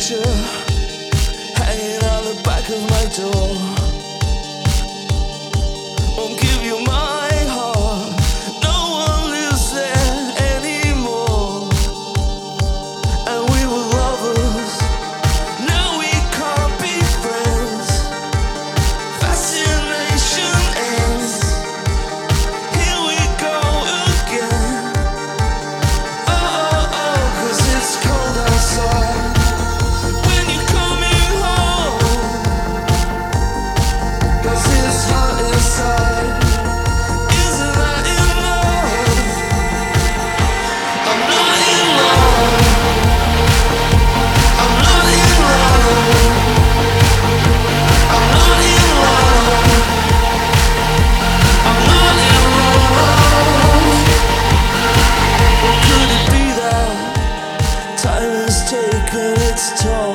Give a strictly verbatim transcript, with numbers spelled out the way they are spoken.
picture hanging on the back of my door. Won't give you my heart. No one lives there anymore. And we were lovers. Now we can't be friends. Fascination ends. Here we go again. Oh, oh, oh, 'cause it's cold outside. When you're coming home, 'cause it's hot inside. Isn't that enough? I'm not in love. I'm not in love. I'm not in love. I'm not in love. Could it be that time has taken its toll?